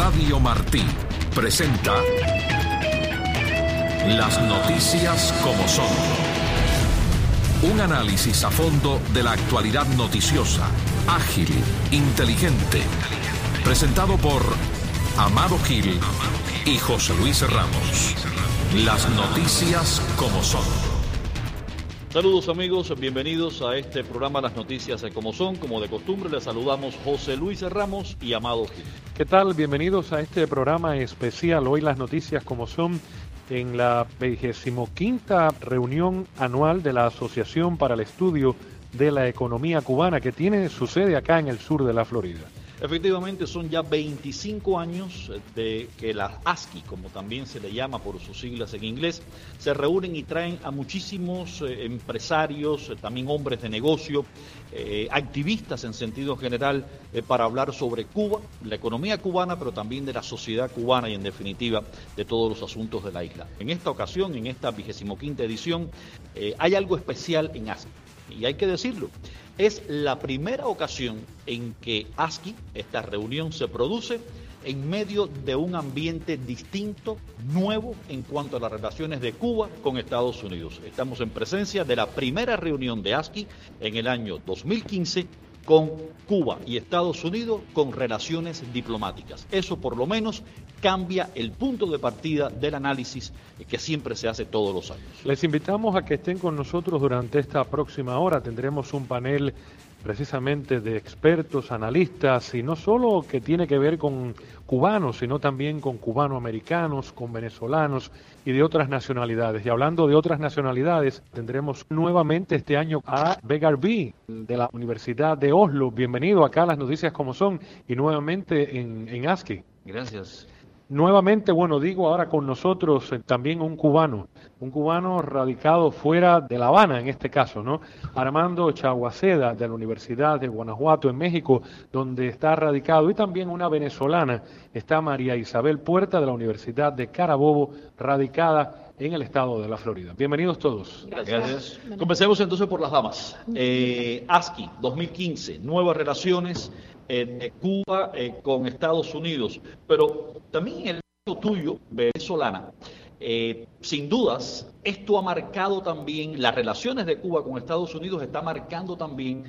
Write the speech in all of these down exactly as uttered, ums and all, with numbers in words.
Radio Martí presenta Las noticias como son. Un análisis a fondo de la actualidad noticiosa, ágil, inteligente. Presentado por Amado Gil y José Luis Ramos. Las noticias como son. Saludos amigos, bienvenidos a este programa Las Noticias como son. Como de costumbre les saludamos José Luis Ramos y Amado Gil. ¿Qué tal? Bienvenidos a este programa especial. Hoy Las Noticias como son, en la vigésimoquinta reunión anual de la Asociación para el Estudio de la Economía Cubana, que tiene su sede acá en el sur de la Florida. Efectivamente, son ya veinticinco años de que las A S C I, como también se le llama por sus siglas en inglés, se reúnen y traen a muchísimos eh, empresarios, eh, también hombres de negocio, eh, activistas en sentido general, eh, para hablar sobre Cuba, la economía cubana, pero también de la sociedad cubana y en definitiva de todos los asuntos de la isla. En esta ocasión, en esta vigésimoquinta edición, eh, hay algo especial en A S C I, y hay que decirlo. Es la primera ocasión en que A S C I, esta reunión, se produce en medio de un ambiente distinto, nuevo, en cuanto a las relaciones de Cuba con Estados Unidos. Estamos en presencia de la primera reunión de A S C I en el año dos mil quince con Cuba y Estados Unidos con relaciones diplomáticas. Eso por lo menos cambia el punto de partida del análisis que siempre se hace todos los años. Les invitamos a que estén con nosotros durante esta próxima hora. Tendremos un panel precisamente de expertos, analistas, y no solo que tiene que ver con cubanos, sino también con cubanoamericanos, con venezolanos y de otras nacionalidades. Y hablando de otras nacionalidades, tendremos nuevamente este año a Vegard B. de la Universidad de Oslo. Bienvenido acá a Las Noticias como son y nuevamente en, en A S C I. Gracias. Nuevamente, bueno, digo ahora con nosotros eh, también un cubano, un cubano radicado fuera de La Habana en este caso, ¿no? Armando Chaguaceda de la Universidad de Guanajuato en México, donde está radicado, y también una venezolana, está María Isabel Puerta de la Universidad de Carabobo, radicada en el estado de la Florida. Bienvenidos todos. Gracias. Gracias. Comencemos entonces por las damas. Eh, A S C I dos mil quince, nuevas relaciones eh, de Cuba eh, con Estados Unidos, pero también el caso tuyo, venezolana, eh, sin dudas, esto ha marcado también, las relaciones de Cuba con Estados Unidos está marcando también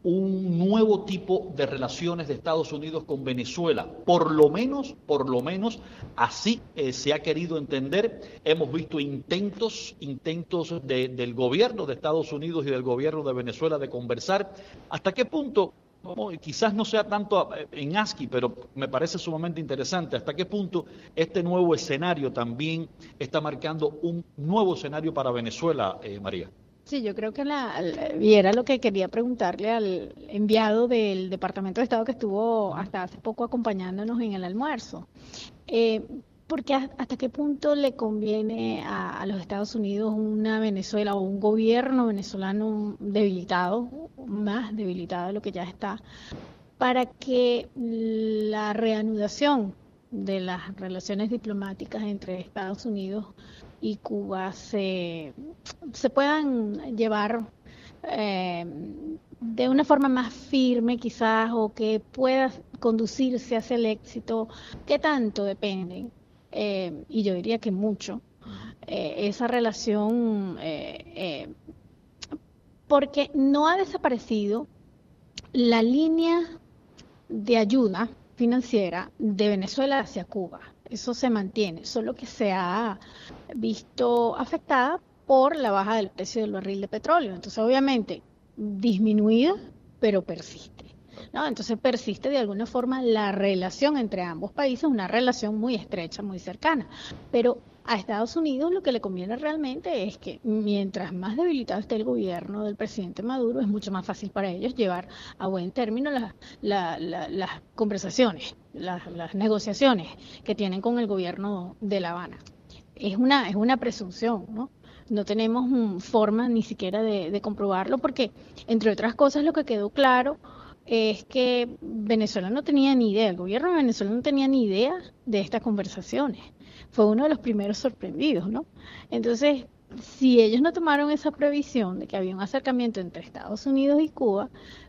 un nuevo tipo de relaciones de Estados Unidos con Venezuela. Por lo menos, por lo menos, así eh, se ha querido entender. Hemos visto intentos, intentos de, del gobierno de Estados Unidos y del gobierno de Venezuela de conversar. ¿Hasta qué punto? Como, quizás no sea tanto en A S C I, pero me parece sumamente interesante. ¿Hasta qué punto este nuevo escenario también está marcando un nuevo escenario para Venezuela, eh, María? Sí, yo creo que la, y era lo que quería preguntarle al enviado del Departamento de Estado que estuvo hasta hace poco acompañándonos en el almuerzo. Eh, porque hasta qué punto le conviene a, a los Estados Unidos una Venezuela o un gobierno venezolano debilitado, más debilitado de lo que ya está, para que la reanudación de las relaciones diplomáticas entre Estados Unidos y Cuba se, se puedan llevar eh, de una forma más firme quizás, o que pueda conducirse hacia el éxito? ¿Qué tanto dependen? Eh, y yo diría que mucho, eh, esa relación, eh, eh, porque no ha desaparecido la línea de ayuda financiera de Venezuela hacia Cuba. Eso se mantiene, solo que se ha visto afectada por la baja del precio del barril de petróleo. Entonces, obviamente, disminuida, pero persiste, ¿no? Entonces persiste de alguna forma la relación entre ambos países, una relación muy estrecha, muy cercana. Pero a Estados Unidos lo que le conviene realmente es que mientras más debilitado esté el gobierno del presidente Maduro, es mucho más fácil para ellos llevar a buen término las, la, la, las conversaciones, las, las negociaciones que tienen con el gobierno de La Habana. Es una, es una presunción, ¿no? No tenemos um, forma ni siquiera de, de comprobarlo, porque, entre otras cosas, lo que quedó claro es que Venezuela no tenía ni idea, el gobierno de Venezuela no tenía ni idea de estas conversaciones. Fue uno de los primeros sorprendidos, ¿no? Entonces, si ellos no tomaron esa previsión de que había un acercamiento entre Estados Unidos y Cuba,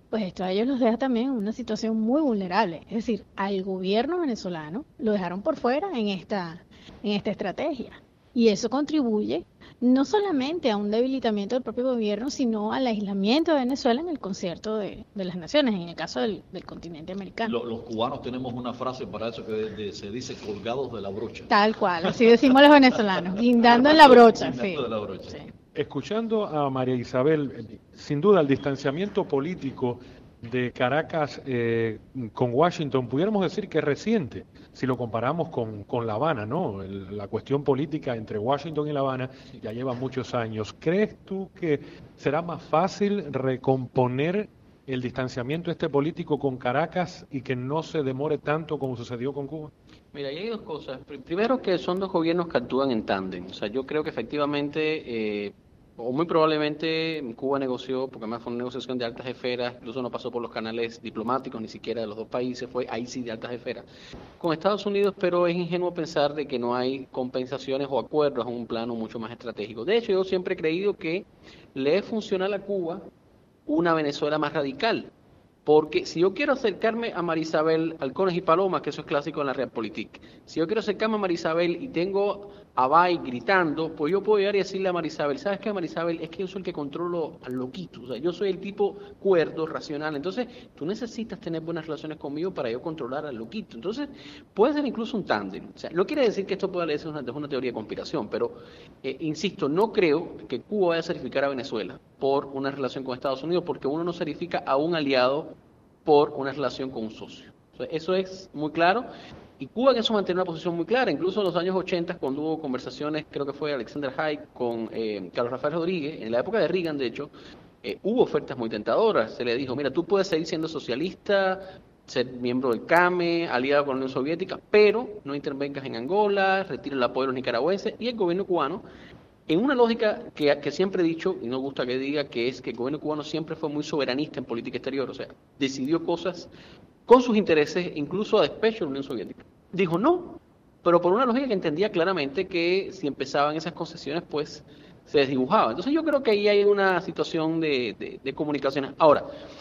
pues esto a ellos los deja también en una situación muy vulnerable. Es decir, al gobierno venezolano lo dejaron por fuera en esta, en esta estrategia. Y eso contribuye no solamente a un debilitamiento del propio gobierno, sino al aislamiento de Venezuela en el concierto de, de las naciones, en el caso del, del continente americano. Los, los cubanos tenemos una frase para eso que de, de, se dice colgados de la brocha. Tal cual, así decimos los venezolanos, guindando en la brocha. Sí. De la brocha. Sí. Escuchando a María Isabel, sin duda el distanciamiento político de Caracas eh, con Washington, pudiéramos decir que es reciente, si lo comparamos con, con La Habana, ¿no? El, la cuestión política entre Washington y La Habana ya lleva muchos años. ¿Crees tú que será más fácil recomponer el distanciamiento este político con Caracas y que no se demore tanto como sucedió con Cuba? Mira, ahí hay dos cosas. Primero, que son dos gobiernos que actúan en tándem. O sea, yo creo que efectivamente... Eh, o muy probablemente Cuba negoció, porque además fue una negociación de altas esferas, incluso no pasó por los canales diplomáticos ni siquiera de los dos países, fue ahí sí de altas esferas, con Estados Unidos, pero es ingenuo pensar de que no hay compensaciones o acuerdos en un plano mucho más estratégico. De hecho, yo siempre he creído que le es funcional a Cuba una Venezuela más radical, porque si yo quiero acercarme a Marisabel Halcones y Palomas, que eso es clásico en la Realpolitik, si yo quiero acercarme a Marisabel y tengo a Bay gritando, pues yo puedo llegar y decirle a Marisabel, ¿sabes qué, Marisabel? Es que yo soy el que controlo al loquito, o sea, yo soy el tipo cuerdo, racional, entonces tú necesitas tener buenas relaciones conmigo para yo controlar al loquito. Entonces puede ser incluso un tándem, o sea, no quiere decir que esto pueda ser una, una teoría de conspiración, pero eh, insisto, no creo que Cuba vaya a sacrificar a Venezuela por una relación con Estados Unidos, porque uno no sacrifica a un aliado por una relación con un socio. O sea, eso es muy claro. Y Cuba en eso mantiene una posición muy clara. Incluso en los años ochenta, cuando hubo conversaciones, creo que fue Alexander Haig con eh, Carlos Rafael Rodríguez, en la época de Reagan, de hecho, eh, hubo ofertas muy tentadoras. Se le dijo, mira, tú puedes seguir siendo socialista, ser miembro del C A M E, aliado con la Unión Soviética, pero no intervengas en Angola, retira el apoyo de los nicaragüenses. Y el gobierno cubano, en una lógica que, que siempre he dicho, y no gusta que diga, que es que el gobierno cubano siempre fue muy soberanista en política exterior, o sea, decidió cosas con sus intereses, incluso a despecho de la Unión Soviética. Dijo no, pero por una lógica que entendía claramente que si empezaban esas concesiones, pues se desdibujaba. Entonces yo creo que ahí hay una situación de, de, de comunicaciones. Ahora,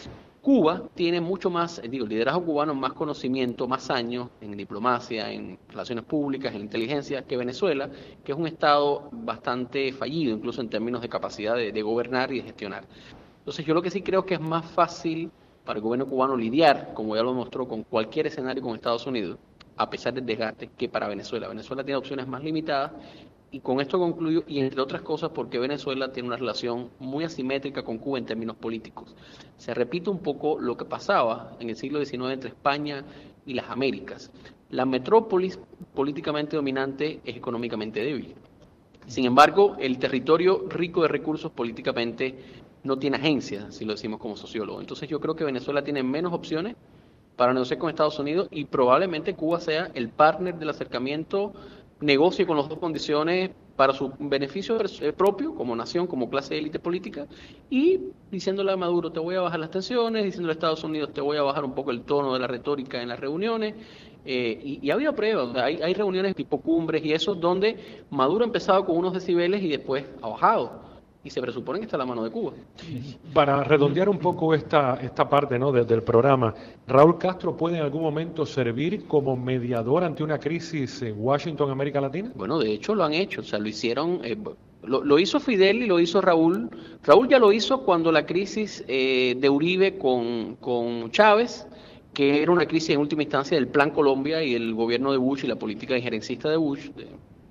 Cuba tiene mucho más, digo, el liderazgo cubano, más conocimiento, más años en diplomacia, en relaciones públicas, en inteligencia, que Venezuela, que es un estado bastante fallido, incluso en términos de capacidad de, de gobernar y de gestionar. Entonces yo lo que sí creo que es más fácil para el gobierno cubano lidiar, como ya lo mostró, con cualquier escenario con Estados Unidos, a pesar del desgaste, que para Venezuela. Venezuela tiene opciones más limitadas, y con esto concluyo, y entre otras cosas porque Venezuela tiene una relación muy asimétrica con Cuba en términos políticos. Se repite un poco lo que pasaba en el siglo diecinueve entre España y las Américas. La metrópolis políticamente dominante es económicamente débil. Sin embargo, el territorio rico de recursos políticamente no tiene agencia, si lo decimos como sociólogo. Entonces yo creo que Venezuela tiene menos opciones para negociar con Estados Unidos, y probablemente Cuba sea el partner del acercamiento, negocie con las dos condiciones para su beneficio propio, como nación, como clase de élite política, y diciéndole a Maduro, te voy a bajar las tensiones, diciéndole a Estados Unidos, te voy a bajar un poco el tono de la retórica en las reuniones. Eh, y, y ha habido pruebas, o sea, hay, hay reuniones tipo cumbres y eso, donde Maduro ha empezado con unos decibeles y después ha bajado. Y se presupone que está a la mano de Cuba. Para redondear un poco esta, esta parte, ¿no?, desde el programa, ¿Raúl Castro puede en algún momento servir como mediador ante una crisis en Washington, América Latina? Bueno, de hecho lo han hecho, o sea, lo hicieron, eh, lo, lo hizo Fidel y lo hizo Raúl. Raúl ya lo hizo cuando la crisis eh, de Uribe con, con Chávez, que era una crisis en última instancia del Plan Colombia y el gobierno de Bush y la política injerencista de Bush, de,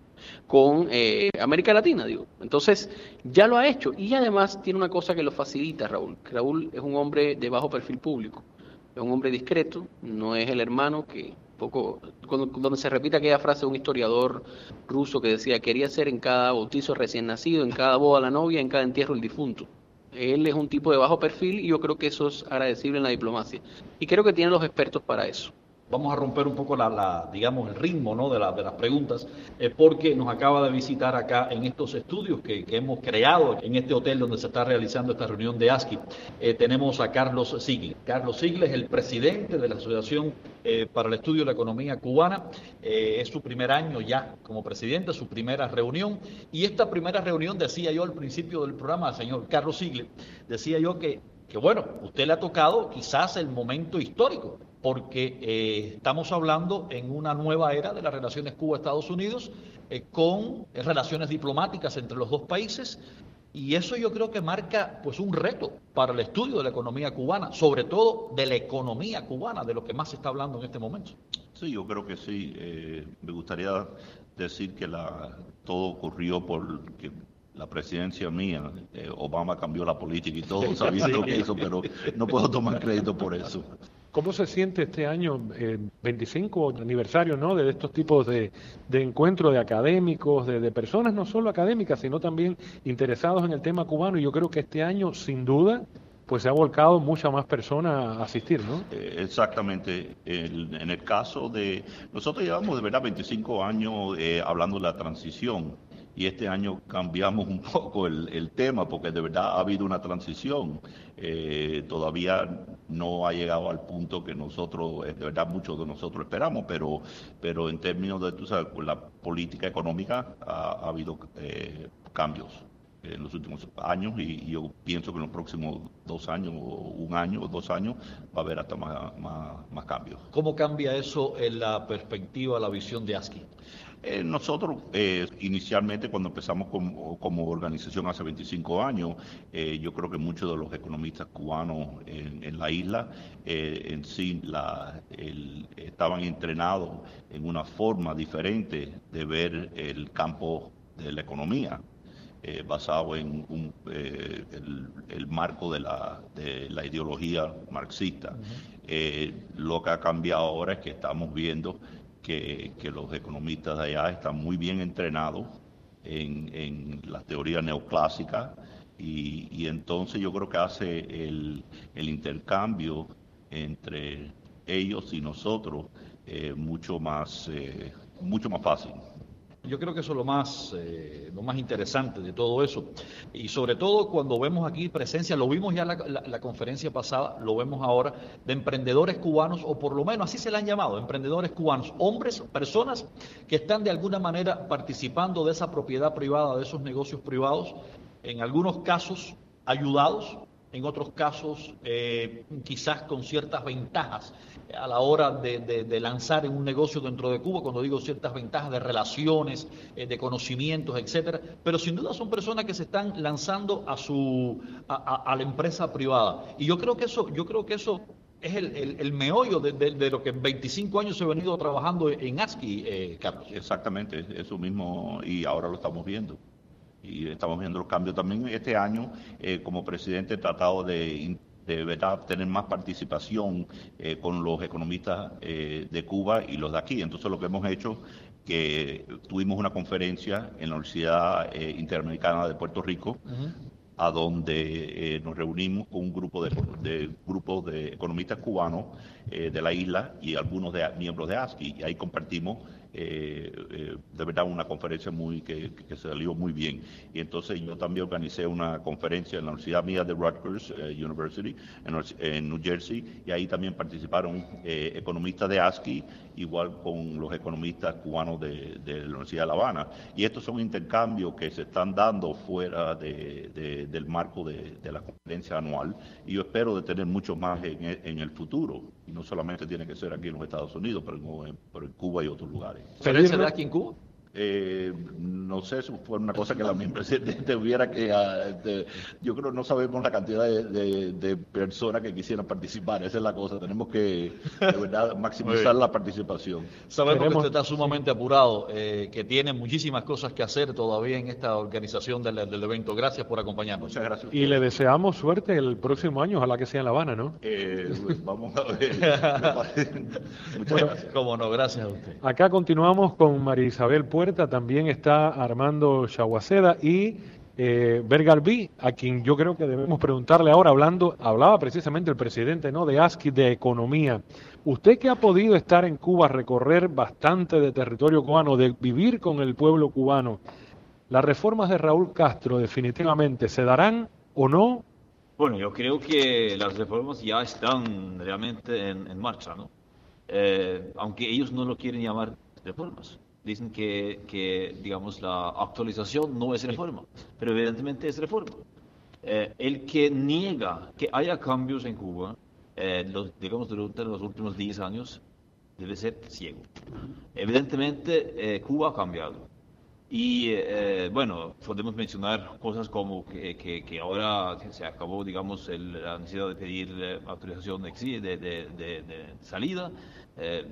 con eh, América Latina, digo. Entonces, ya lo ha hecho, y además tiene una cosa que lo facilita, Raúl. Raúl es un hombre de bajo perfil público, es un hombre discreto, no es el hermano que, poco, cuando, donde se repite aquella frase de un historiador ruso que decía, quería ser en cada bautizo recién nacido, en cada boda la novia, en cada entierro el difunto. Él es un tipo de bajo perfil, y yo creo que eso es agradecible en la diplomacia, y creo que tienen los expertos para eso. Vamos a romper un poco la, la digamos, el ritmo, ¿no?, de, la, de las preguntas, eh, porque nos acaba de visitar acá en estos estudios que, que hemos creado en este hotel donde se está realizando esta reunión de ASCI. Eh, tenemos a Carlos Sigle. Carlos Sigle es el presidente de la Asociación eh, para el Estudio de la Economía Cubana. Eh, es su primer año ya como presidente, su primera reunión. Y esta primera reunión, decía yo al principio del programa, señor Carlos Sigle, decía yo que que bueno, usted le ha tocado quizás el momento histórico, porque eh, estamos hablando en una nueva era de las relaciones Cuba-Estados Unidos, eh, con eh, relaciones diplomáticas entre los dos países, y eso yo creo que marca pues un reto para el estudio de la economía cubana, sobre todo de la economía cubana, de lo que más se está hablando en este momento. Sí, yo creo que sí. Eh, me gustaría decir que la, todo ocurrió por que la presidencia mía, eh, Obama cambió la política y todo, sabiendo lo que hizo, pero no puedo tomar crédito por eso. ¿Cómo se siente este año, eh, veinticinco aniversario, ¿no?, de estos tipos de, de encuentros de académicos, de, de personas no solo académicas, sino también interesados en el tema cubano? Y yo creo que este año, sin duda, pues se ha volcado mucha más personas a asistir, ¿no? Eh, exactamente. El, en el caso de... Nosotros llevamos de verdad veinticinco años eh, hablando de la transición. Y este año cambiamos un poco el, el tema porque de verdad ha habido una transición. Eh, todavía no ha llegado al punto que nosotros, de verdad muchos de nosotros esperamos, pero, pero en términos de, tú sabes, la política económica ha, ha habido eh, cambios en los últimos años y yo pienso que en los próximos dos años, o un año o dos años, va a haber hasta más, más, más cambios. ¿Cómo cambia eso en la perspectiva, la visión de ASCI? Eh, nosotros, eh, inicialmente, cuando empezamos como, como organización hace veinticinco años, eh, yo creo que muchos de los economistas cubanos en, en la isla eh, en sí la, el, estaban entrenados en una forma diferente de ver el campo de la economía. Eh, basado en un, eh, el, el marco de la, de la ideología marxista. Uh-huh. Eh, lo que ha cambiado ahora es que estamos viendo que, que los economistas de allá están muy bien entrenados en, en las teorías neoclásicas y, y entonces yo creo que hace el, el intercambio entre ellos y nosotros eh, mucho más, eh, mucho más fácil. Yo creo que eso es lo más, eh, lo más interesante de todo eso. Y sobre todo cuando vemos aquí presencia, lo vimos ya en la, la, la conferencia pasada, lo vemos ahora, de emprendedores cubanos, o por lo menos así se le han llamado, emprendedores cubanos, hombres, personas que están de alguna manera participando de esa propiedad privada, de esos negocios privados, en algunos casos ayudados, en otros casos eh, quizás con ciertas ventajas a la hora de, de, de lanzar en un negocio dentro de Cuba, cuando digo ciertas ventajas de relaciones, eh, de conocimientos, etcétera, pero sin duda son personas que se están lanzando a su a, a, a la empresa privada. Y yo creo que eso, yo creo que eso es el, el, el meollo de, de, de lo que en veinticinco años se ha venido trabajando en ASCI, eh, Carlos. Exactamente, eso mismo, y ahora lo estamos viendo. Y estamos viendo los cambios también este año. Eh, como presidente he tratado de, de verdad tener más participación eh, con los economistas eh, de Cuba y los de aquí. Entonces lo que hemos hecho, que tuvimos una conferencia en la Universidad eh, Interamericana de Puerto Rico, uh-huh. a donde eh, nos reunimos con un grupo de, de grupos de economistas cubanos eh, de la isla y algunos de, miembros de ASCI, y ahí compartimos Eh, eh, de verdad una conferencia muy que, que salió muy bien. Y entonces yo también organicé una conferencia en la Universidad mía de Rutgers eh, University en, en New Jersey, y ahí también participaron eh, economistas de ASCI, igual con los economistas cubanos de, de la Universidad de La Habana. Y estos son intercambios que se están dando fuera de, de, del marco de, de la conferencia anual, y yo espero de tener mucho más en, en el futuro. Y no solamente tiene que ser aquí en los Estados Unidos, pero en, pero en Cuba y otros lugares. ¿Pero se da aquí en Cuba? Eh, no sé si fue una cosa que la misma presidente hubiera que... Uh, de, yo creo que no sabemos la cantidad de, de, de personas que quisieran participar. Esa es la cosa. Tenemos que, de verdad, maximizar la participación. Sabemos Queremos, que usted está sumamente apurado, eh, que tiene muchísimas cosas que hacer todavía en esta organización del, del evento. Gracias por acompañarnos. Muchas gracias. Y le deseamos suerte el próximo año, ojalá que sea en La Habana, ¿no? Eh, pues vamos a ver. Muchas bueno, gracias. Cómo no, gracias a usted. Acá continuamos con María Isabel Puerta. También está Armando Chaguaceda y eh, Bergalví, a quien yo creo que debemos preguntarle ahora, hablando, hablaba precisamente el presidente, ¿no?, de ASCI, de economía. Usted que ha podido estar en Cuba, recorrer bastante de territorio cubano, de vivir con el pueblo cubano, ¿las reformas de Raúl Castro definitivamente se darán o no? Bueno, yo creo que las reformas ya están realmente en, en marcha, ¿no? Eh, aunque ellos no lo quieren llamar reformas. Dicen que, que, digamos, la actualización no es reforma, pero evidentemente es reforma. Eh, el que niega que haya cambios en Cuba, eh, los, digamos, durante los últimos diez años, debe ser ciego. Evidentemente, eh, Cuba ha cambiado. Y eh, bueno, podemos mencionar cosas como que, que, que ahora se acabó, digamos, el, la necesidad de pedir eh, autorización de, de, de, de, de salida, eh,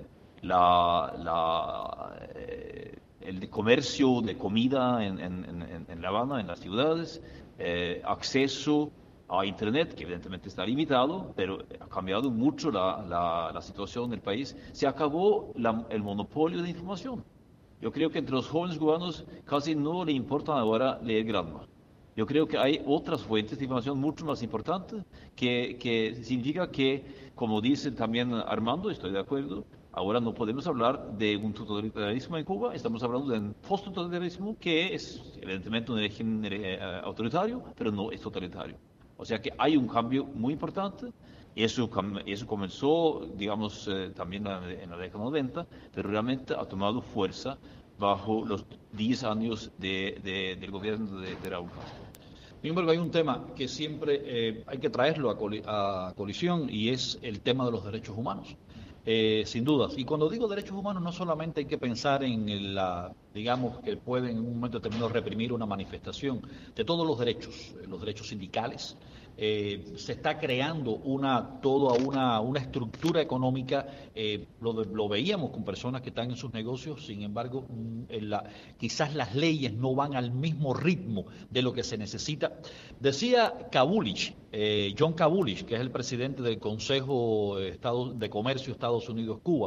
la, la, eh, el comercio de comida en, en, en, en La Habana, en las ciudades, eh, acceso a Internet, que evidentemente está limitado, pero ha cambiado mucho la, la, la situación del país. Se acabó la, el monopolio de información. Yo creo que entre los jóvenes cubanos casi no le importa ahora leer Granma. Yo creo que hay otras fuentes de información mucho más importantes que, que significa que, como dice también Armando, estoy de acuerdo, ahora no podemos hablar de un totalitarismo en Cuba, estamos hablando de un post-totalitarismo que es evidentemente un régimen eh, autoritario, pero no es totalitario. O sea que hay un cambio muy importante. Y eso, eso comenzó, digamos, eh, también en la década noventa, pero realmente ha tomado fuerza bajo los diez años de, de, del gobierno de, de Raúl Castro. Sin embargo, hay un tema que siempre eh, hay que traerlo a, coli a colisión y es el tema de los derechos humanos. Eh, sin dudas. Y cuando digo derechos humanos, no solamente hay que pensar en la, digamos, que pueden en un momento determinado reprimir una manifestación, de todos los derechos, los derechos sindicales. Eh, se está creando una toda una, una estructura económica, eh, lo, lo veíamos con personas que están en sus negocios, sin embargo, en la, quizás las leyes no van al mismo ritmo de lo que se necesita. Decía Kabulich, eh, John Kabulich, que es el presidente del Consejo de Comercio Estados Unidos-Cuba,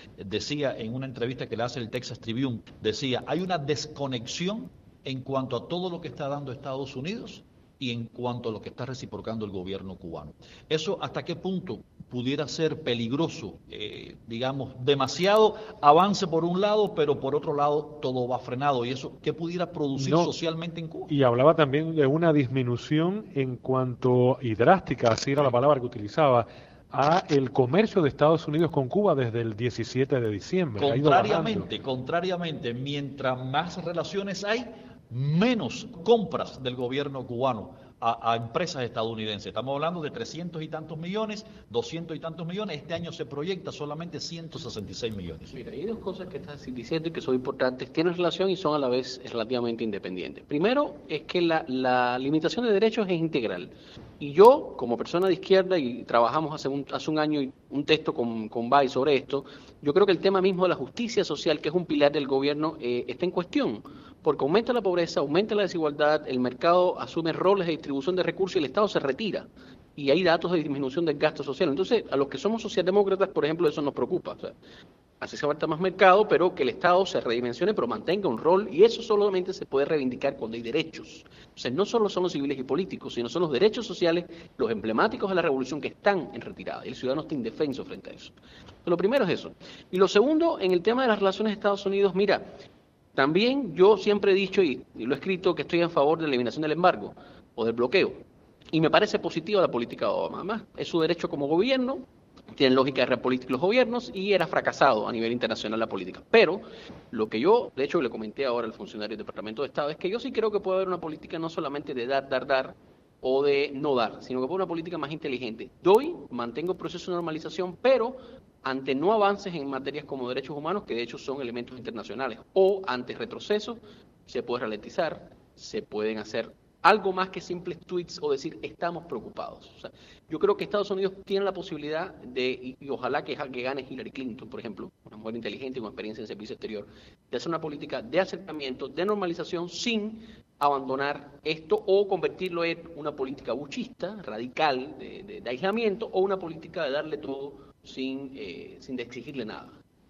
decía en una entrevista que le hace el Texas Tribune, decía, hay una desconexión en cuanto a todo lo que está dando Estados Unidos y en cuanto a lo que está reciprocando el gobierno cubano. ¿Eso hasta qué punto pudiera ser peligroso? Eh, digamos, demasiado avance por un lado, pero por otro lado todo va frenado. ¿Y eso qué pudiera producir no, socialmente en Cuba? Y hablaba también de una disminución en cuanto, y drástica, así era la palabra que utilizaba, a el comercio de Estados Unidos con Cuba desde el diecisiete de diciembre. Contrariamente, contrariamente, mientras más relaciones hay, menos compras del gobierno cubano a, a empresas estadounidenses. Estamos hablando de trescientos y tantos millones, doscientos y tantos millones. Este año se proyecta solamente ciento sesenta y seis millones. Mira, hay dos cosas que estás diciendo y que son importantes. Tienen relación y son a la vez relativamente independientes. Primero, es que la, la limitación de derechos es integral. Y yo, como persona de izquierda, y trabajamos hace un, hace un año un texto con, con Bay sobre esto, yo creo que el tema mismo de la justicia social, que es un pilar del gobierno, eh, está en cuestión. Porque aumenta la pobreza, aumenta la desigualdad, el mercado asume roles de distribución de recursos y el Estado se retira. Y hay datos de disminución del gasto social. Entonces, a los que somos socialdemócratas, por ejemplo, eso nos preocupa. O sea, hace falta más mercado, pero que el Estado se redimensione, pero mantenga un rol, y eso solamente se puede reivindicar cuando hay derechos. O sea, no solo son los civiles y políticos, sino son los derechos sociales, los emblemáticos de la revolución, que están en retirada, y el ciudadano está indefenso frente a eso. Entonces, lo primero es eso. Y lo segundo, en el tema de las relaciones de Estados Unidos, mira, también yo siempre he dicho, y, y lo he escrito, que estoy en favor de la eliminación del embargo o del bloqueo. Y me parece positiva la política de Obama. Además, es su derecho como gobierno, tienen lógica de repolítica los gobiernos, y era fracasado a nivel internacional la política. Pero lo que yo, de hecho, le comenté ahora al funcionario del Departamento de Estado, es que yo sí creo que puede haber una política no solamente de dar, dar, dar, o de no dar, sino que puede haber una política más inteligente. Doy, mantengo el proceso de normalización, pero ante no avances en materias como derechos humanos, que de hecho son elementos internacionales, o ante retrocesos, se puede ralentizar, se pueden hacer algo más que simples tweets o decir estamos preocupados. O sea, yo creo que Estados Unidos tiene la posibilidad de, y, y ojalá que, que gane Hillary Clinton, por ejemplo, una mujer inteligente con experiencia en servicio exterior, de hacer una política de acercamiento, de normalización, sin abandonar esto o convertirlo en una política buchista, radical, de, de, de aislamiento, o una política de darle todo sin, eh, sin de exigirle nada.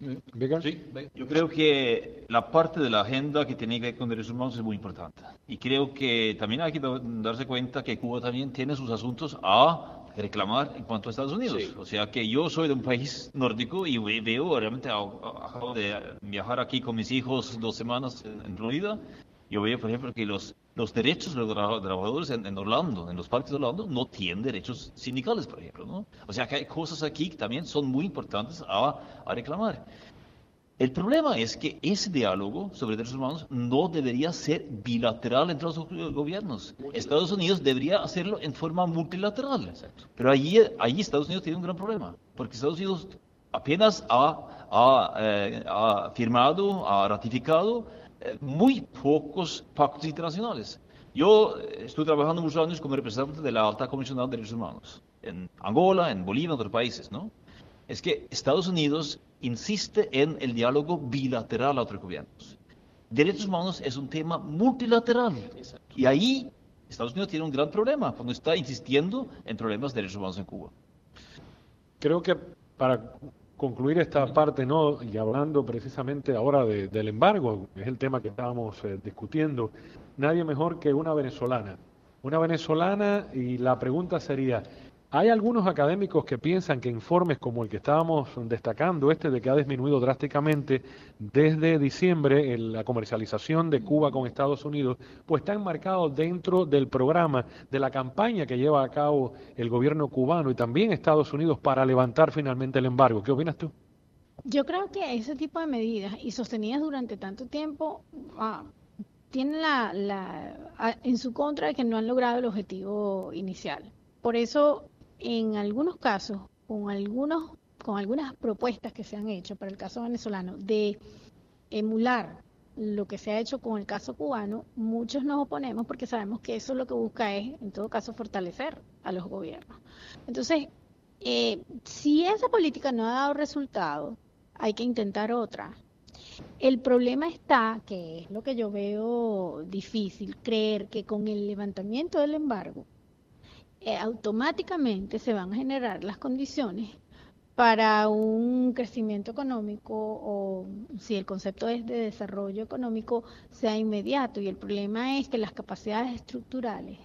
Sí, yo creo que la parte de la agenda que tiene que ver con derechos humanos es muy importante. Y creo que también hay que darse cuenta que Cuba también tiene sus asuntos a reclamar en cuanto a Estados Unidos. Sí. O sea que yo soy de un país nórdico y veo, realmente acabo de viajar aquí con mis hijos dos semanas en Florida. Yo veo, por ejemplo, que los, los derechos de los trabajadores en, en Orlando, en los parques de Orlando, no tienen derechos sindicales, por ejemplo, ¿no? O sea que hay cosas aquí que también son muy importantes a, a reclamar. El problema es que ese diálogo sobre derechos humanos no debería ser bilateral entre los gobiernos. Estados Unidos debería hacerlo en forma multilateral. Pero allí, allí Estados Unidos tiene un gran problema, porque Estados Unidos apenas ha, ha, eh, ha firmado, ha ratificado eh, muy pocos pactos internacionales. Yo estoy trabajando muchos años como representante de la Alta Comisionada de Derechos Humanos, en Angola, en Bolivia, en otros países, ¿no? Es que Estados Unidos insiste en el diálogo bilateral a otros gobiernos. Derechos humanos es un tema multilateral. Y ahí Estados Unidos tiene un gran problema cuando está insistiendo en problemas de derechos humanos en Cuba. Creo que para concluir esta parte, ¿no? Y hablando precisamente ahora de, del embargo, es el tema que estábamos eh, discutiendo, nadie mejor que una venezolana. Una venezolana, y la pregunta sería, hay algunos académicos que piensan que informes como el que estábamos destacando, este de que ha disminuido drásticamente desde diciembre en la comercialización de Cuba con Estados Unidos, pues está enmarcado dentro del programa de la campaña que lleva a cabo el gobierno cubano y también Estados Unidos para levantar finalmente el embargo. ¿Qué opinas tú? Yo creo que ese tipo de medidas y sostenidas durante tanto tiempo ah, tienen la, la, en su contra de que no han logrado el objetivo inicial. Por eso, en algunos casos, con algunos, con algunas propuestas que se han hecho para el caso venezolano de emular lo que se ha hecho con el caso cubano, muchos nos oponemos porque sabemos que eso lo que busca es, en todo caso, fortalecer a los gobiernos. Entonces, eh, si esa política no ha dado resultado, hay que intentar otra. El problema está, que es lo que yo veo difícil, creer que con el levantamiento del embargo, Eh, automáticamente se van a generar las condiciones para un crecimiento económico, o si el concepto es de desarrollo económico, sea inmediato. Y el problema es que las capacidades estructurales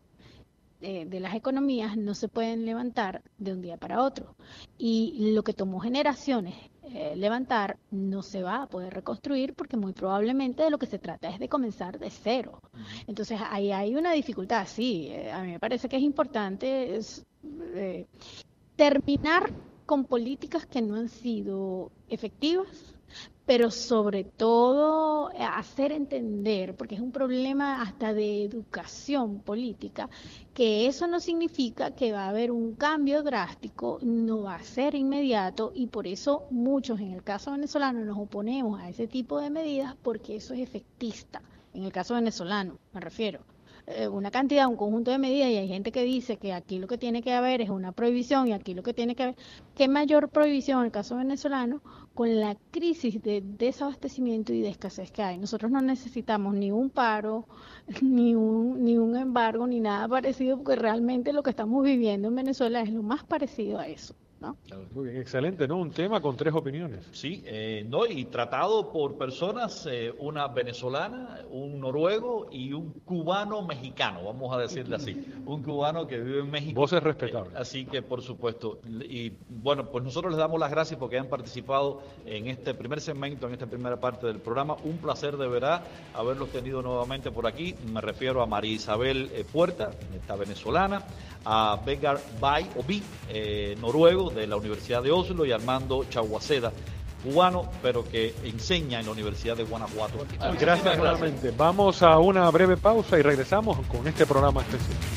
de, de las economías no se pueden levantar de un día para otro. Y lo que tomó generaciones eh, levantar no se va a poder reconstruir, porque muy probablemente de lo que se trata es de comenzar de cero. Entonces ahí hay una dificultad, sí. Eh, a mí me parece que es importante es, eh, terminar con políticas que no han sido efectivas, pero sobre todo hacer entender, porque es un problema hasta de educación política, que eso no significa que va a haber un cambio drástico, no va a ser inmediato, y por eso muchos en el caso venezolano nos oponemos a ese tipo de medidas, porque eso es efectista. En el caso venezolano, me refiero. Eh, una cantidad, un conjunto de medidas, y hay gente que dice que aquí lo que tiene que haber es una prohibición y aquí lo que tiene que haber, ¿qué mayor prohibición en el caso venezolano con la crisis de desabastecimiento y de escasez que hay? Nosotros no necesitamos ni un paro, ni un, ni un embargo, ni nada parecido, porque realmente lo que estamos viviendo en Venezuela es lo más parecido a eso, ¿no? Muy bien, excelente, ¿no? Un tema con tres opiniones. Sí, eh, no, y tratado por personas, eh, una venezolana, un noruego y un cubano mexicano, vamos a decirle así, un cubano que vive en México. Voces respetables. Eh, así que, por supuesto, y bueno, pues nosotros les damos las gracias porque han participado en este primer segmento, en esta primera parte del programa. Un placer de verdad haberlos tenido nuevamente por aquí. Me refiero a María Isabel eh, Puerta, esta venezolana, a Vegard Bay, o B, eh, noruego, de la Universidad de Oslo, y Armando Chaguaceda, cubano, pero que enseña en la Universidad de Guanajuato. Gracias, realmente. Vamos a una breve pausa y regresamos con este programa especial.